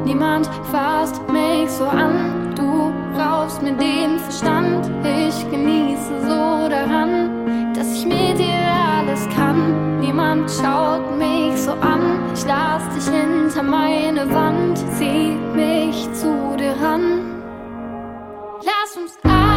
Niemand fasst mich so an. Du raubst mir den Verstand. Ich genieße so daran, dass ich mit dir alles kann. Niemand schaut mich so an. Ich lass dich hinter meine Wand. Zieh mich zu dir ran. Lass uns